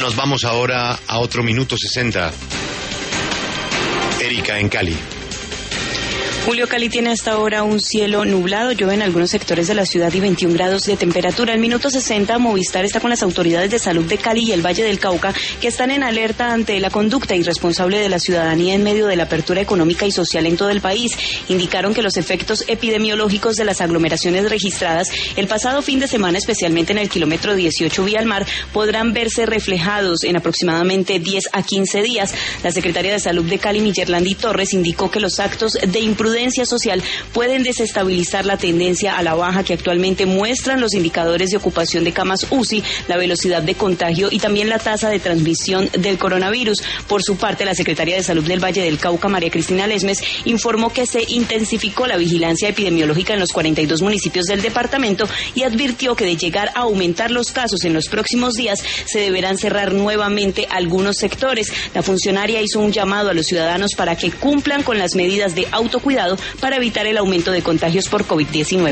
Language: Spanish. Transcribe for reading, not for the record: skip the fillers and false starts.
Nos vamos ahora a otro minuto 60. Erika, en Cali. Julio, Cali tiene hasta ahora un cielo nublado, llueve en algunos sectores de la ciudad y 21 grados de temperatura. En minuto 60, Movistar está con las autoridades de salud de Cali y el Valle del Cauca, que están en alerta ante la conducta irresponsable de la ciudadanía en medio de la apertura económica y social en todo el país. Indicaron que los efectos epidemiológicos de las aglomeraciones registradas el pasado fin de semana, especialmente en el kilómetro 18 vía al mar, podrán verse reflejados en aproximadamente 10 a 15 días. La secretaria de Salud de Cali, Miyerlandi Torres, indicó que los actos de imprudencia social pueden desestabilizar la tendencia a la baja que actualmente muestran los indicadores de ocupación de camas UCI, la velocidad de contagio y también la tasa de transmisión del coronavirus. Por su parte, la secretaria de Salud del Valle del Cauca, María Cristina Lesmes, informó que se intensificó la vigilancia epidemiológica en los 42 municipios del departamento y advirtió que de llegar a aumentar los casos en los próximos días se deberán cerrar nuevamente algunos sectores. La funcionaria hizo un llamado a los ciudadanos para que cumplan con las medidas de autocuidado para evitar el aumento de contagios por COVID-19.